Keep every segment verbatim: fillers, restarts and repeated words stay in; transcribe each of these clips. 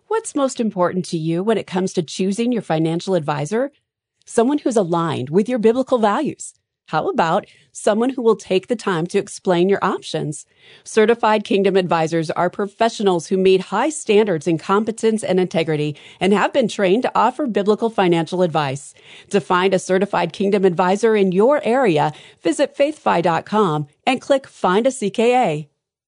What's most important to you when it comes to choosing your financial advisor? Someone who's aligned with your biblical values. How about someone who will take the time to explain your options? Certified Kingdom Advisors are professionals who meet high standards in competence and integrity and have been trained to offer biblical financial advice. To find a Certified Kingdom Advisor in your area, visit faithfi dot com and click Find a C K A.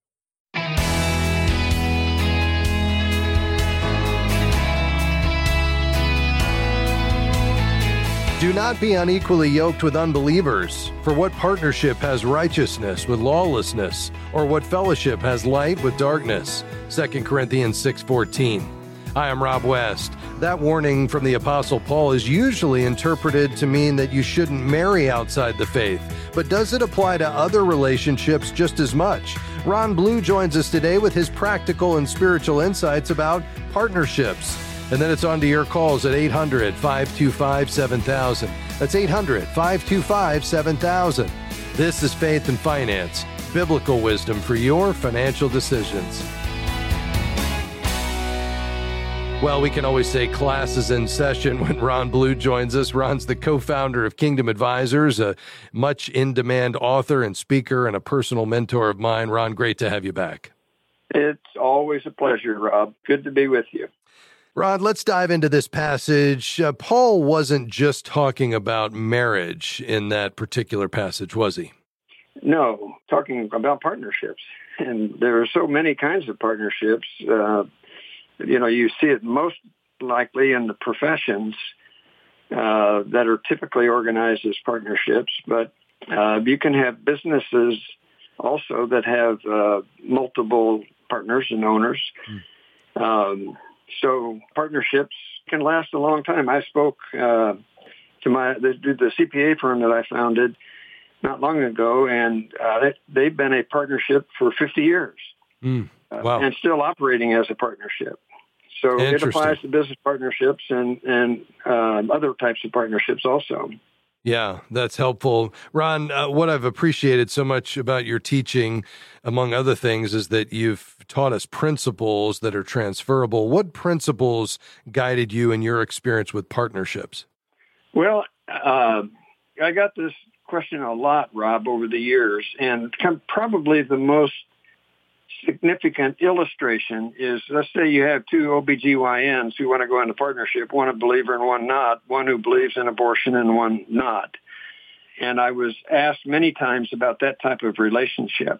Do not be unequally yoked with unbelievers. For what partnership has righteousness with lawlessness? Or what fellowship has light with darkness? Second Corinthians six fourteen. Hi, I'm Rob West. That warning from the Apostle Paul is usually interpreted to mean that you shouldn't marry outside the faith. But does it apply to other relationships just as much? Ron Blue joins us today with his practical and spiritual insights about partnerships. And then it's on to your calls at eight hundred, five two five, seven thousand. That's eight hundred, five two five, seven thousand. This is Faith and Finance, biblical wisdom for your financial decisions. Well, we can always say class is in session when Ron Blue joins us. Ron's the co-founder of Kingdom Advisors, a much in-demand author and speaker and a personal mentor of mine. Ron, great to have you back. It's always a pleasure, Rob. Good to be with you. Rod, let's dive into this passage. Uh, Paul wasn't just talking about marriage in that particular passage, was he? No, talking about partnerships. And there are so many kinds of partnerships. Uh, you know, you see it most likely in the professions uh, that are typically organized as partnerships. But uh, you can have businesses also that have uh, multiple partners and owners. Hmm. Um So partnerships can last a long time. I spoke uh, to my the, the C P A firm that I founded not long ago, and uh, they, they've been a partnership for fifty years, mm, wow. uh, and still operating as a partnership. So it applies to business partnerships and and uh, other types of partnerships also. Yeah, that's helpful. Ron, uh, what I've appreciated so much about your teaching, among other things, is that you've taught us principles that are transferable. What principles guided you in your experience with partnerships? Well, uh, I got this question a lot, Rob, over the years, and probably the most significant illustration is, let's say you have two O B G Y Ns who want to go into partnership, one a believer and one not, one who believes in abortion and one not. And I was asked many times about that type of relationship.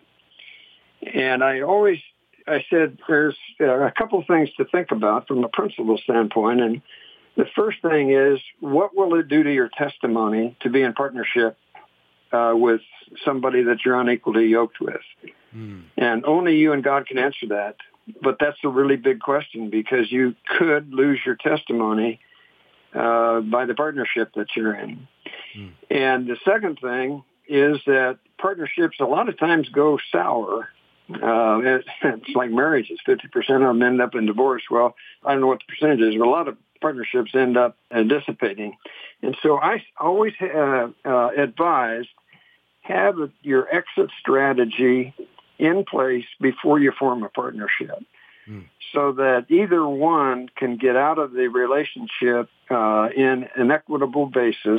And I always, I said, there's a couple of things to think about from a principle standpoint. And the first thing is, what will it do to your testimony to be in partnership uh, with somebody that you're unequally yoked with? Mm. And only you and God can answer that. But that's a really big question, because you could lose your testimony uh, by the partnership that you're in. Mm. And the second thing is that partnerships a lot of times go sour. Uh, it, it's like marriages. fifty percent of them end up in divorce. Well, I don't know what the percentage is, but a lot of partnerships end up uh, dissipating. And so I always uh, uh, advise, have your exit strategy in place before you form a partnership, mm. so that either one can get out of the relationship uh, in an equitable basis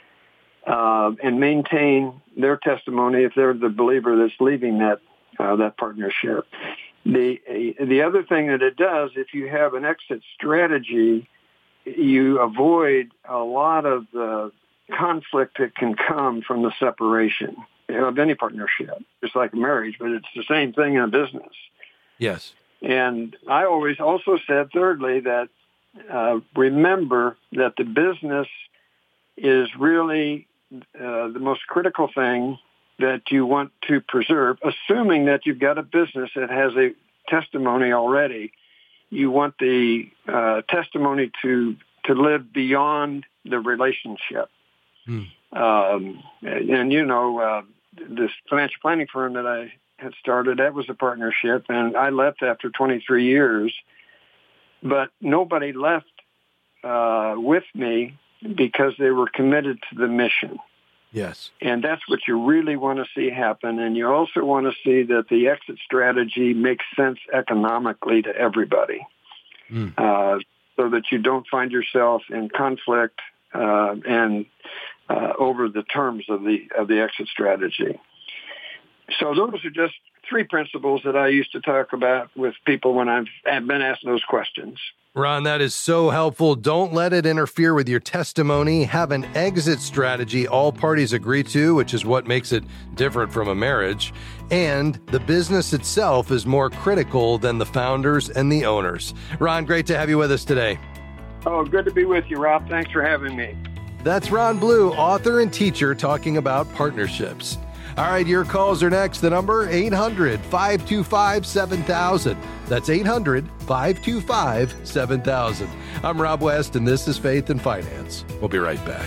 uh, and maintain their testimony if they're the believer that's leaving that uh, that partnership. The the other thing that it does, if you have an exit strategy, you avoid a lot of the conflict that can come from the separation of any partnership. It's like a marriage, but it's the same thing in a business. Yes. And I always also said, thirdly, that uh, remember that the business is really uh, the most critical thing that you want to preserve, assuming that you've got a business that has a testimony already. You want the uh, testimony to to live beyond the relationship. Hmm. Um, and, and, you know, uh, this financial planning firm that I had started, that was a partnership, and I left after twenty-three years. But nobody left uh, with me because they were committed to the mission. Yes. And that's what you really want to see happen. And you also want to see that the exit strategy makes sense economically to everybody. mm. uh, so that you don't find yourself in conflict uh, and uh, over the terms of the of the exit strategy. So those are just three principles that I used to talk about with people when I've been asked those questions. Ron, that is so helpful. Don't let it interfere with your testimony. Have an exit strategy all parties agree to, which is what makes it different from a marriage. And the business itself is more critical than the founders and the owners. Ron, great to have you with us today. Oh, good to be with you, Rob. Thanks for having me. That's Ron Blue, author and teacher, talking about partnerships. All right, your calls are next. The number, eight hundred, five two five, seven thousand. That's eight hundred, five two five, seven thousand. I'm Rob West, and this is Faith and Finance. We'll be right back.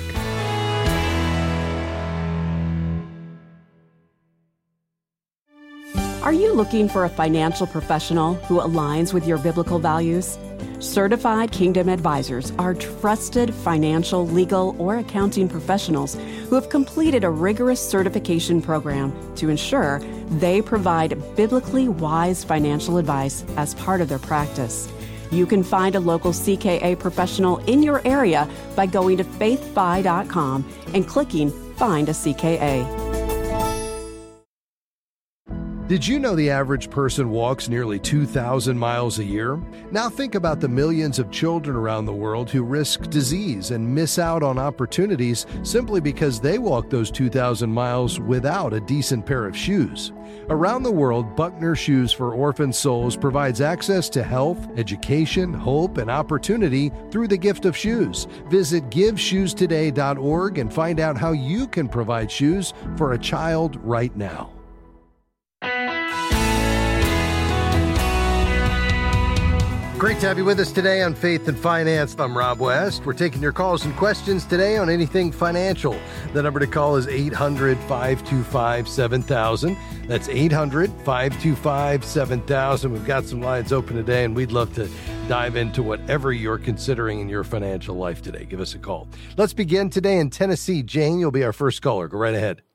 Are you looking for a financial professional who aligns with your biblical values? Certified Kingdom Advisors are trusted financial, legal, or accounting professionals who have completed a rigorous certification program to ensure they provide biblically wise financial advice as part of their practice. You can find a local C K A professional in your area by going to faith fi dot com and clicking Find a C K A. Did you know the average person walks nearly two thousand miles a year? Now think about the millions of children around the world who risk disease and miss out on opportunities simply because they walk those two thousand miles without a decent pair of shoes. Around the world, Buckner Shoes for Orphan Souls provides access to health, education, hope, and opportunity through the gift of shoes. Visit give shoes today dot org and find out how you can provide shoes for a child right now. Great to have you with us today on Faith and Finance. I'm Rob West. We're taking your calls and questions today on anything financial. The number to call is eight hundred, five two five, seven thousand. That's eight hundred, five two five, seven thousand. We've got some lines open today, and we'd love to dive into whatever you're considering in your financial life today. Give us a call. Let's begin today in Tennessee. Jane, you'll be our first caller. Go right ahead.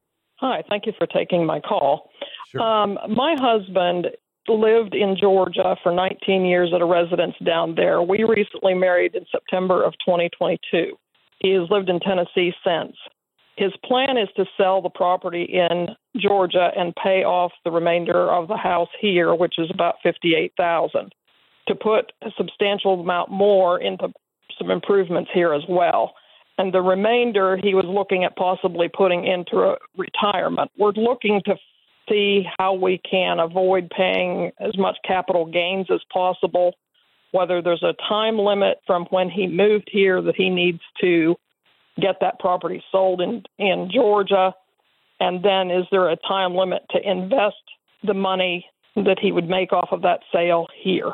Hi, thank you for taking my call. Sure. Um, my husband lived in Georgia for nineteen years at a residence down there. We recently married in September of twenty twenty-two. He has lived in Tennessee since. His plan is to sell the property in Georgia and pay off the remainder of the house here, which is about fifty-eight thousand dollars, to put a substantial amount more into some improvements here as well. And the remainder he was looking at possibly putting into a retirement. We're looking to see how we can avoid paying as much capital gains as possible, whether there's a time limit from when he moved here that he needs to get that property sold in, in Georgia, and then is there a time limit to invest the money that he would make off of that sale here?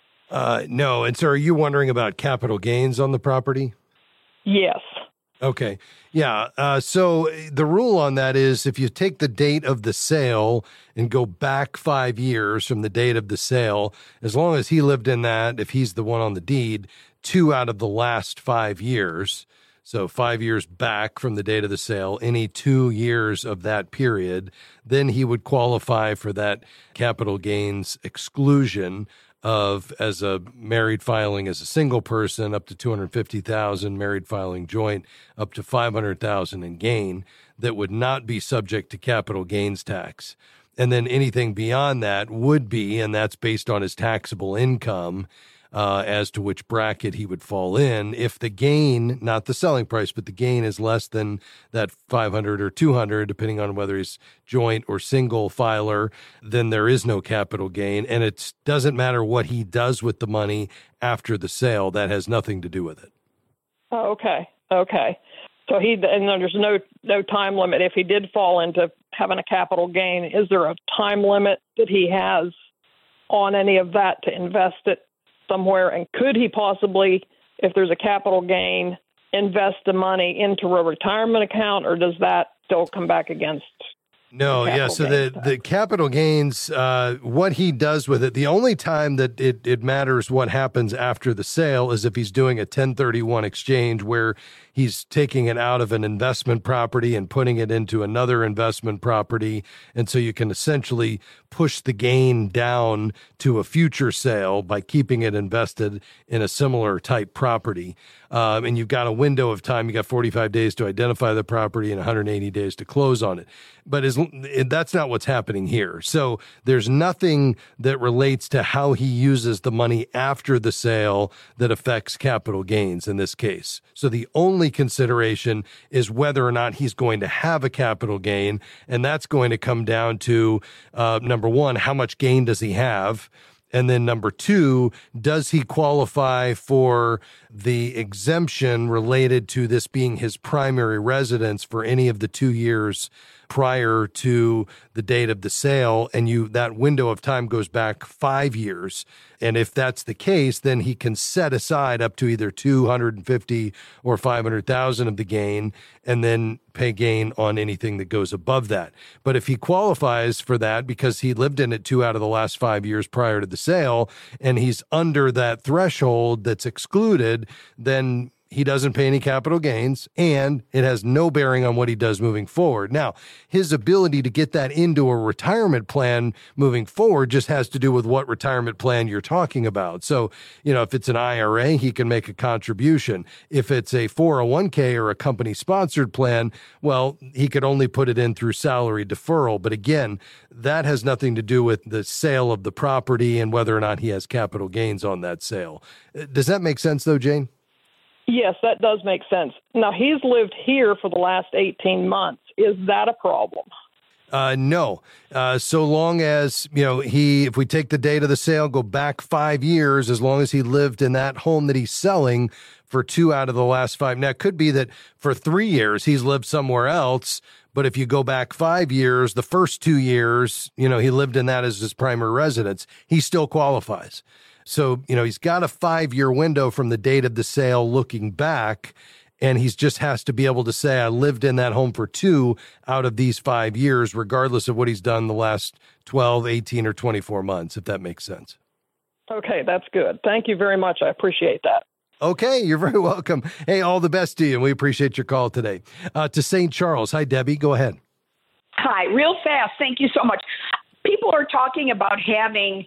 Uh, no. And so are you wondering about capital gains on the property? Yes. Okay. Yeah. Uh, so the rule on that is if you take the date of the sale and go back five years from the date of the sale, as long as he lived in that, if he's the one on the deed, two out of the last five years, so five years back from the date of the sale, any two years of that period, then he would qualify for that capital gains exclusion of, as a married filing as a single person, up to two hundred fifty thousand dollars, married filing joint up to five hundred thousand dollars in gain, that would not be subject to capital gains tax. And then anything beyond that would be, and that's based on his taxable income, uh, as to which bracket he would fall in. If the gain, not the selling price, but the gain is less than that five hundred or two hundred, depending on whether he's joint or single filer, then there is no capital gain. And it doesn't matter what he does with the money after the sale. That has nothing to do with it. Oh, okay. Okay. So he, and there's no, no time limit. If he did fall into having a capital gain, is there a time limit that he has on any of that to invest it somewhere? And could he possibly, if there's a capital gain, invest the money into a retirement account, or does that still come back against No, yeah. So the, the capital gains, uh, what he does with it, the only time that it, it matters what happens after the sale is if he's doing a ten thirty-one exchange where he's taking it out of an investment property and putting it into another investment property. And so you can essentially push the gain down to a future sale by keeping it invested in a similar type property. Um, and you've got a window of time. You got forty-five days to identify the property and one hundred eighty days to close on it. But as, that's not what's happening here. So there's nothing that relates to how he uses the money after the sale that affects capital gains in this case. So the only consideration is whether or not he's going to have a capital gain. And that's going to come down to, uh, number one, how much gain does he have? And then number two, does he qualify for the exemption related to this being his primary residence for any of the two years prior to the date of the sale? And you, that window of time goes back five years. And if that's the case, then he can set aside up to either two hundred fifty or five hundred thousand of the gain and then pay gain on anything that goes above that. But if he qualifies for that because he lived in it two out of the last five years prior to the sale and he's under that threshold that's excluded, then he doesn't pay any capital gains, and it has no bearing on what he does moving forward. Now, his ability to get that into a retirement plan moving forward just has to do with what retirement plan you're talking about. So, you know, if it's an I R A, he can make a contribution. If it's a four oh one k or a company-sponsored plan, well, he could only put it in through salary deferral. But again, that has nothing to do with the sale of the property and whether or not he has capital gains on that sale. Does that make sense, though, Jane? Yes, that does make sense. Now, he's lived here for the last eighteen months. Is that a problem? Uh, no. Uh, so long as, you know, he, if we take the date of the sale, go back five years, as long as he lived in that home that he's selling for two out of the last five. Now, it could be that for three years he's lived somewhere else, but if you go back five years, the first two years, you know, he lived in that as his primary residence, he still qualifies. So, you know, he's got a five-year window from the date of the sale looking back, and he just has to be able to say, I lived in that home for two out of these five years, regardless of what he's done the last twelve, eighteen, or twenty-four months, if that makes sense. Okay, that's good. Thank you very much. I appreciate that. Okay, you're very welcome. Hey, all the best to you, and we appreciate your call today. Uh, to Saint Charles. Hi, Debbie. Go ahead. Hi, real fast. Thank you so much. People are talking about having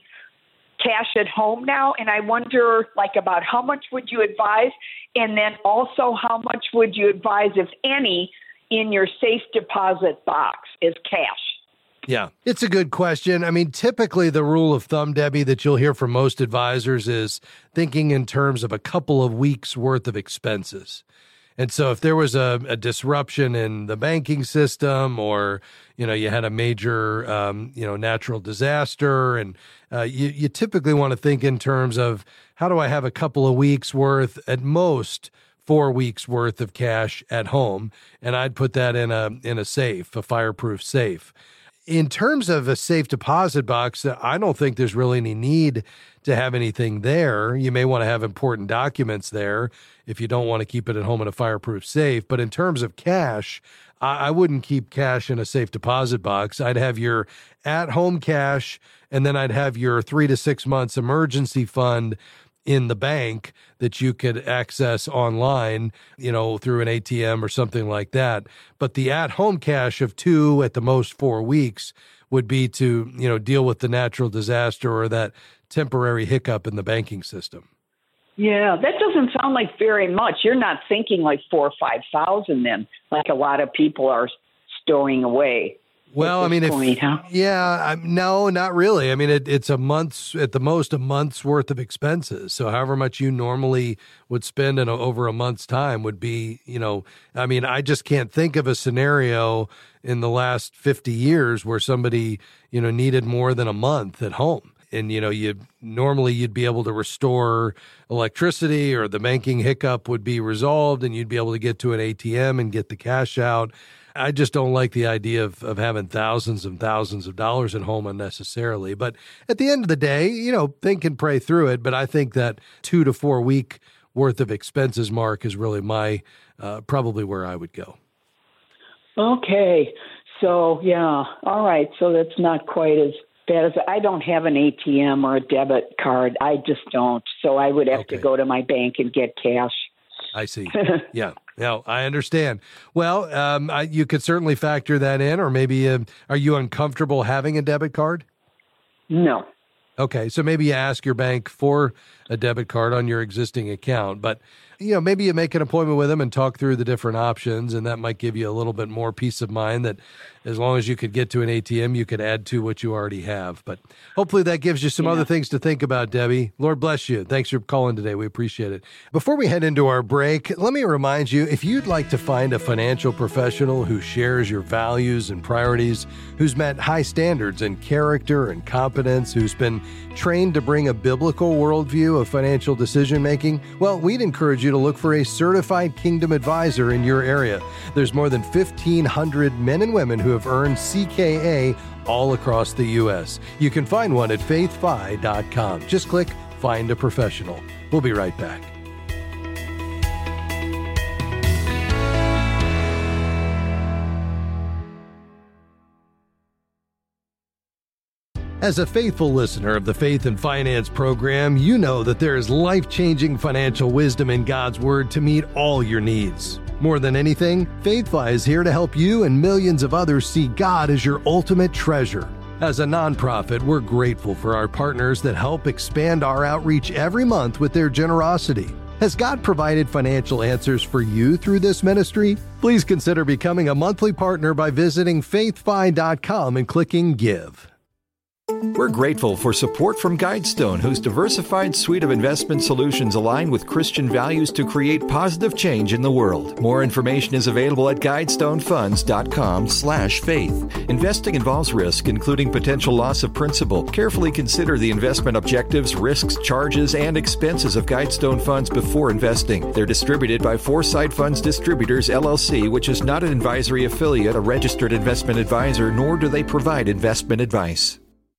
cash at home now, and I wonder, like, about how much would you advise, and then also how much would you advise, if any, in your safe deposit box is cash? Yeah, it's a good question. I mean, typically the rule of thumb, Debbie, that you'll hear from most advisors is thinking in terms of a couple of weeks worth of expenses. And so if there was a, a disruption in the banking system, or, you know, you had a major, um, you know, natural disaster, and uh, you, you typically want to think in terms of, how do I have a couple of weeks worth, at most four weeks worth of cash at home? And I'd put that in a, in a safe, a fireproof safe. In terms of a safe deposit box, I don't think there's really any need to have anything there. You may want to have important documents there if you don't want to keep it at home in a fireproof safe. But in terms of cash, I wouldn't keep cash in a safe deposit box. I'd have your at-home cash, and then I'd have your three to six months emergency fund in the bank that you could access online, you know, through an A T M or something like that. But the at-home cash of two, at the most four weeks, would be to, you know, deal with the natural disaster or that temporary hiccup in the banking system. Yeah, that doesn't sound like very much. You're not thinking like four or five thousand then, like a lot of people are stowing away. Well, I mean, point, if, huh? yeah, I, no, not really. I mean, it, it's a month's, at the most, a month's worth of expenses. So however much you normally would spend in a, over a month's time would be, you know, I mean, I just can't think of a scenario in the last fifty years where somebody, you know, needed more than a month at home. And, you know, you normally you'd be able to restore electricity, or the banking hiccup would be resolved and you'd be able to get to an A T M and get the cash out. I just don't like the idea of, of having thousands and thousands of dollars at home unnecessarily. But at the end of the day, you know, think and pray through it. But I think that two to four week worth of expenses mark is really my, uh, probably where I would go. Okay. So, yeah. All right. So that's not quite as bad as I don't have an A T M or a debit card. I just don't. So I would have Okay. to go to my bank and get cash. I see. Yeah. No, I understand. Well, um, I, you could certainly factor that in, or maybe uh, are you uncomfortable having a debit card? No. Okay, so maybe you ask your bank for a debit card on your existing account, but you know, maybe you make an appointment with them and talk through the different options, and that might give you a little bit more peace of mind that as long as you could get to an A T M, you could add to what you already have. But hopefully that gives you some Yeah. other things to think about, Debbie. Lord bless you. Thanks for calling today. We appreciate it. Before we head into our break, let me remind you, if you'd like to find a financial professional who shares your values and priorities, who's met high standards in character and competence, who's been trained to bring a biblical worldview of financial decision making, well, we'd encourage you to look for a certified Kingdom advisor in your area. There's more than fifteen hundred men and women who have earned C K A all across the U S. You can find one at faith fi dot com. Just click Find a Professional. We'll be right back. As a faithful listener of the Faith and Finance program, you know that there is life-changing financial wisdom in God's Word to meet all your needs. More than anything, FaithFi is here to help you and millions of others see God as your ultimate treasure. As a nonprofit, we're grateful for our partners that help expand our outreach every month with their generosity. Has God provided financial answers for you through this ministry? Please consider becoming a monthly partner by visiting faith fi dot com and clicking Give. We're grateful for support from Guidestone, whose diversified suite of investment solutions align with Christian values to create positive change in the world. More information is available at guidestonefunds.com slash faith. Investing involves risk, including potential loss of principal. Carefully consider the investment objectives, risks, charges, and expenses of Guidestone Funds before investing. They're distributed by Foresight Funds Distributors, L L C, which is not an advisory affiliate, a registered investment advisor, nor do they provide investment advice.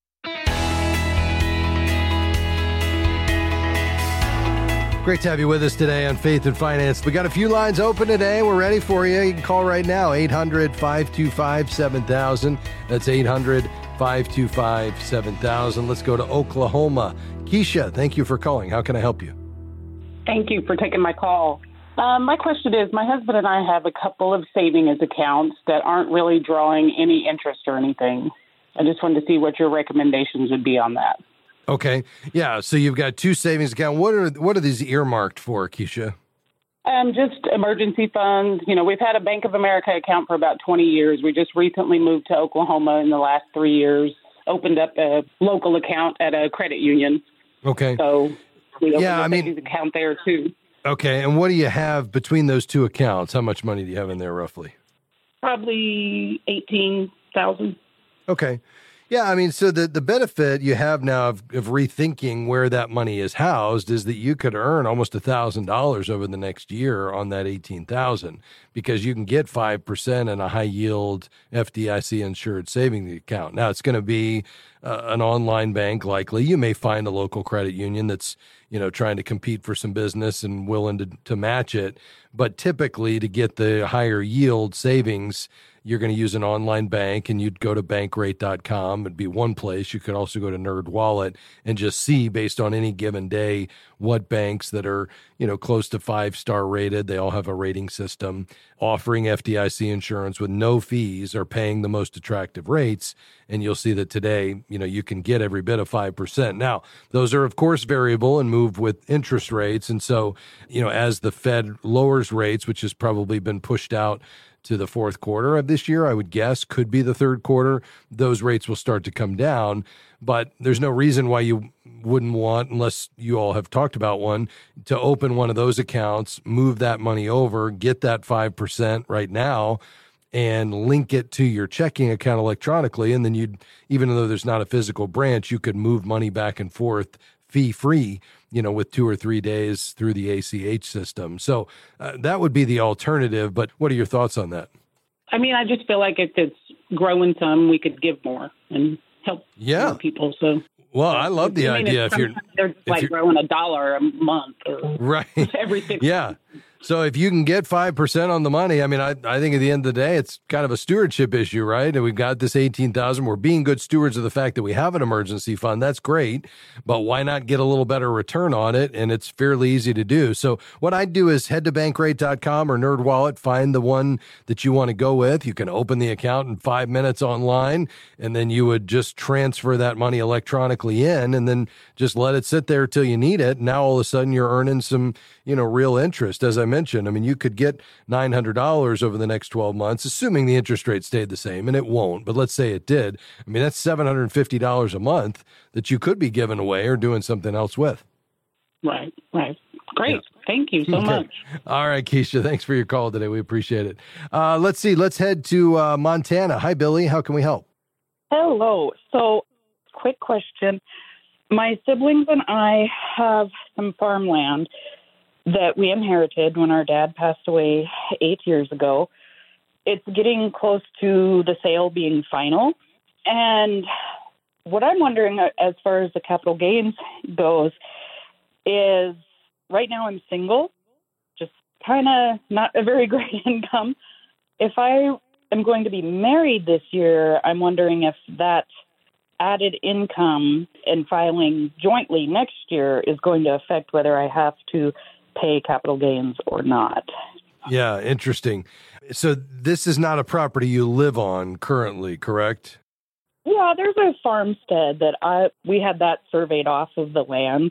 Great to have you with us today on Faith and Finance. We got a few lines open today. We're ready for you. You can call right now, eight hundred, five two five, seven thousand. That's eight hundred, five two five, seven thousand. Let's go to Oklahoma. Keisha, thank you for calling. How can I help you? Thank you for taking my call. Um, my question is, my husband and I have a couple of savings accounts that aren't really drawing any interest or anything. I just wanted to see what your recommendations would be on that. Okay. Yeah. So you've got two savings accounts. What are what are these earmarked for, Keisha? Um, just emergency funds. You know, we've had a Bank of America account for about twenty years. We just recently moved to Oklahoma in the last three years, opened up a local account at a credit union. Okay. So we opened Yeah, a I mean- savings account there too. Okay. And what do you have between those two accounts? How much money do you have in there roughly? Probably eighteen thousand. Okay. Yeah, I mean, so the, the benefit you have now of, of rethinking where that money is housed is that you could earn almost one thousand dollars over the next year on that eighteen thousand dollars because you can get five percent in a high-yield F D I C-insured savings account. Now, it's going to be uh, an online bank likely. You may find a local credit union that's, you know, trying to compete for some business and willing to, to match it. But typically, to get the higher yield savings, you're going to use an online bank, and you'd go to bankrate dot com. It'd be one place. You could also go to NerdWallet and just see, based on any given day, what banks that are, you know, close to five-star rated, they all have a rating system, offering F D I C insurance with no fees, are paying the most attractive rates. And you'll see that today, you know, you can get every bit of five percent. Now, those are, of course, variable and move with interest rates. And so, you know, as the Fed lowers rates, which has probably been pushed out to the fourth quarter of this year, I would guess, could be the third quarter, those rates will start to come down. But there's no reason why you wouldn't want, unless you all have talked about one, to open one of those accounts, move that money over, get that five percent right now, and link it to your checking account electronically. And then you'd, even though there's not a physical branch, you could move money back and forth fee-free, you know, with two or three days through the A C H system. So uh, that would be the alternative. But what are your thoughts on that? I mean, I just feel like if it's growing some, we could give more and help Yeah. more people. So, Well, I love the I mean, idea. If you're, they're just if like you're- growing a dollar a month or right. every six Yeah. So if you can get five percent on the money, I mean, I, I think at the end of the day, it's kind of a stewardship issue, right? And we've got this eighteen thousand dollars. We're being good stewards of the fact that we have an emergency fund. That's great. But why not get a little better return on it? And it's fairly easy to do. So what I'd do is head to bankrate dot com or NerdWallet, find the one that you want to go with. You can open the account in five minutes online, and then you would just transfer that money electronically in and then just let it sit there till you need it. Now all of a sudden you're earning some, you know, real interest. As I mentioned, I mean, you could get nine hundred dollars over the next twelve months, assuming the interest rate stayed the same, and it won't, but let's say it did. I mean, that's seven hundred fifty dollars a month that you could be giving away or doing something else with. Right, right. Great. Yeah. Thank you so okay. much. All right, Keisha, thanks for your call today. We appreciate it. Uh, let's see. Let's head to uh, Montana. Hi, Billy. How can we help? Hello. So, quick question. My siblings and I have some farmland that we inherited when our dad passed away eight years ago. It's getting close to the sale being final. And what I'm wondering as far as the capital gains goes is right now I'm single, just kind of not a very great income. If I am going to be married this year, I'm wondering if that added income and filing jointly next year is going to affect whether I have to pay capital gains or not. Yeah, interesting. So this is not a property you live on currently, correct? Yeah, there's a farmstead that I we had that surveyed off of the land,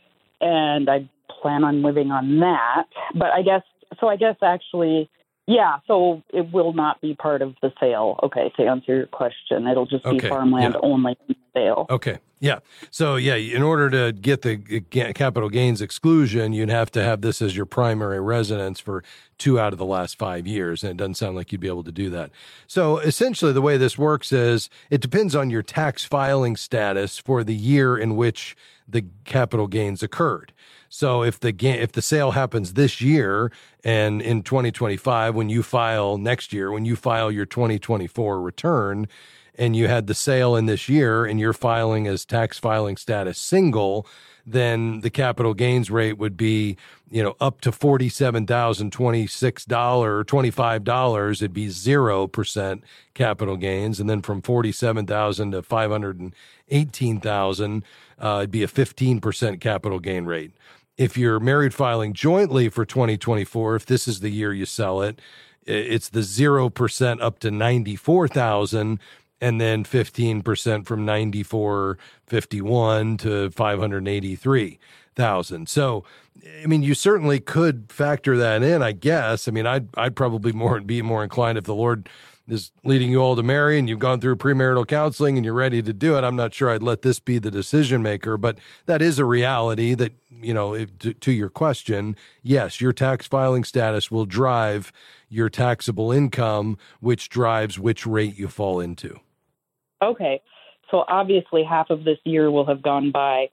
and I plan on living on that. But I guess, so I guess actually, yeah, so it will not be part of the sale. Okay, to answer your question, it'll just be okay. farmland yeah. only sale. Okay, yeah. So, yeah, in order to get the capital gains exclusion, you'd have to have this as your primary residence for two out of the last five years, and it doesn't sound like you'd be able to do that. So, essentially, the way this works is it depends on your tax filing status for the year in which the capital gains occurred. So if the ga- if the sale happens this year and in twenty twenty-five, when you file next year, when you file your twenty twenty-four return and you had the sale in this year and you're filing as tax filing status single, then the capital gains rate would be, you know, up to forty-seven thousand twenty-six dollars, twenty-five dollars, it'd be zero percent capital gains. And then from forty-seven thousand to five hundred eighteen thousand, uh, it'd be a fifteen percent capital gain rate. If you're married filing jointly for twenty twenty-four, if this is the year you sell it, it's the zero percent up to ninety-four thousand and then fifteen percent from ninety-four fifty-one to five hundred eighty-three thousand. So, I mean, you certainly could factor that in, I guess. I mean, I'd, I'd probably more be more inclined if the Lord is leading you all to marry and you've gone through premarital counseling and you're ready to do it. I'm not sure I'd let this be the decision maker, but that is a reality that, you know, if, to, to your question, yes, your tax filing status will drive your taxable income, which drives which rate you fall into. Okay. So obviously half of this year will have gone by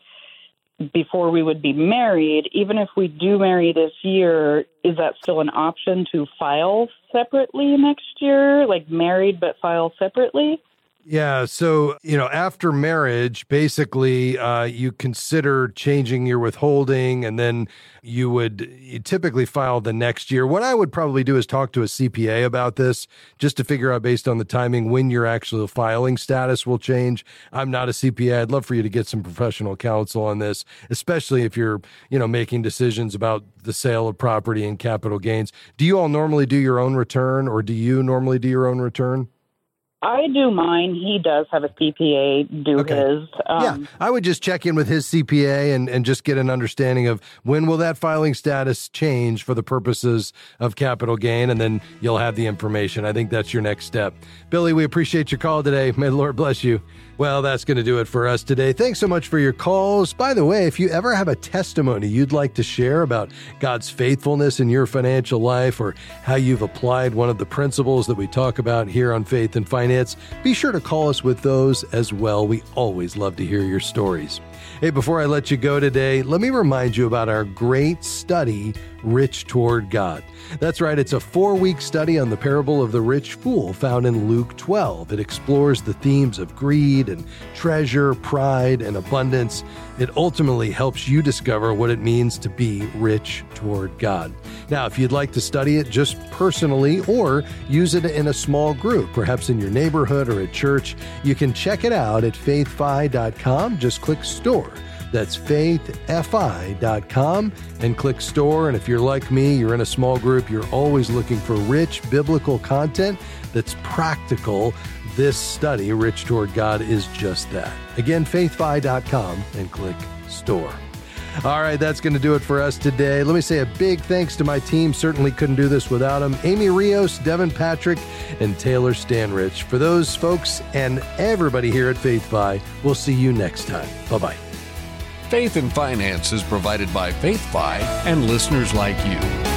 before we would be married. Even if we do marry this year, is that still an option to file separately next year, like married but file separately? Yeah. So, you know, after marriage, basically, uh, you consider changing your withholding, and then you would you typically file the next year. What I would probably do is talk to a C P A about this, just to figure out based on the timing when your actual filing status will change. I'm not a C P A. I'd love for you to get some professional counsel on this, especially if you're, you know, making decisions about the sale of property and capital gains. Do you all normally do your own return, or do you normally do your own return? I do mine. He does have a C P A do okay. his. Um, yeah, I would just check in with his C P A and, and just get an understanding of when will that filing status change for the purposes of capital gain, and then you'll have the information. I think that's your next step. Billy, we appreciate your call today. May the Lord bless you. Well, that's going to do it for us today. Thanks so much for your calls. By the way, if you ever have a testimony you'd like to share about God's faithfulness in your financial life, or how you've applied one of the principles that we talk about here on Faith and Finance, be sure to call us with those as well. We always love to hear your stories. Hey, before I let you go today, let me remind you about our great study Rich Toward God. That's right, it's a four-week study on the parable of the rich fool found in Luke twelve. It explores the themes of greed and treasure, pride, and abundance. It ultimately helps you discover what it means to be rich toward God. Now, if you'd like to study it just personally or use it in a small group, perhaps in your neighborhood or at church, you can check it out at faith fi dot com. Just click Store. That's faith fi dot com and click Store. And if you're like me, you're in a small group, you're always looking for rich biblical content that's practical. This study, Rich Toward God, is just that. Again, faith fi dot com and click Store. All right, that's going to do it for us today. Let me say a big thanks to my team. Certainly couldn't do this without them. Amy Rios, Devin Patrick, and Taylor Stanrich. For those folks and everybody here at FaithFi, we'll see you next time. Bye-bye. Faith and Finance is provided by FaithFi and listeners like you.